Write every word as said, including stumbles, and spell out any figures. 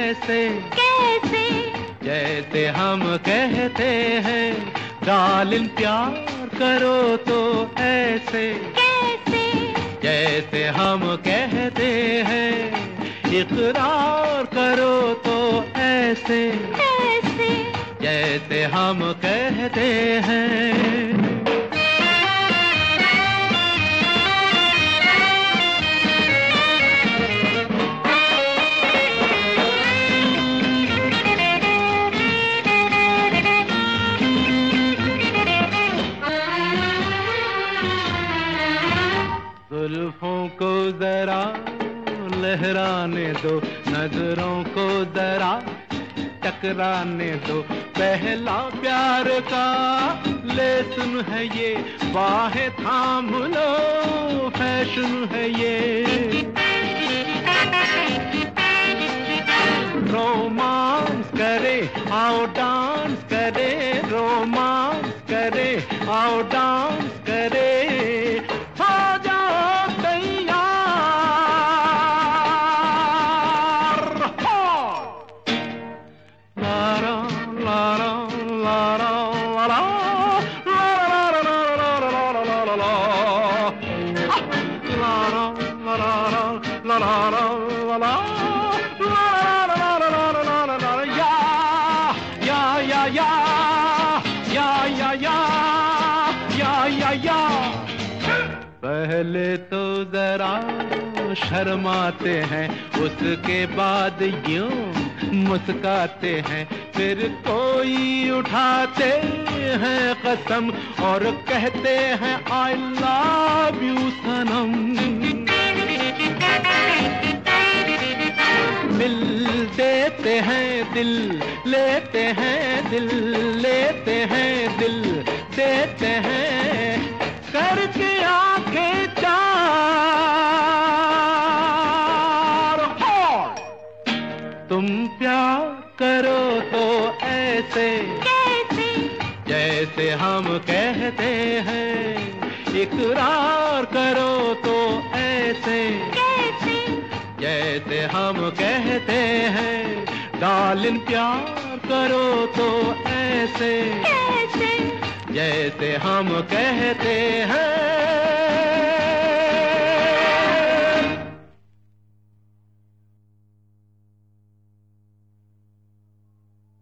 ऐसे कैसे जैसे हम कहते हैं डार्लिंग प्यार करो तो ऐसे कैसे जैसे हम कहते हैं इकरार करो तो ऐसे कैसे जैसे हम कहते हैं। जुल्फों को जरा लहराने दो, नजरों को जरा टकराने दो, पहला प्यार का लेसन है ये, बाहें थाम लो फैशन है ये। रोमांस करे आओ डांस करे, रोमांस करे आओ डांस करे, हो जाओ तैयार हो। लारा लारा लारा लारा लारा लारा लारा लारा लारा पहले तो जरा शर्माते हैं, उसके बाद यूं मुस्काते हैं, फिर कोई उठाते हैं कसम और कहते हैं आई लव यू सनम। मिल देते हैं दिल लेते हैं, दिल लेते हैं दिल देते हैं, करके आंखें चार हो। तुम प्यार करो तो ऐसे कैसे जैसे हम कहते हैं, इकरार करो तो ऐसे कैसे जैसे हम कहते हैं, डार्लिंग प्यार करो तो ऐसे कैसे जैसे हम कहते हैं।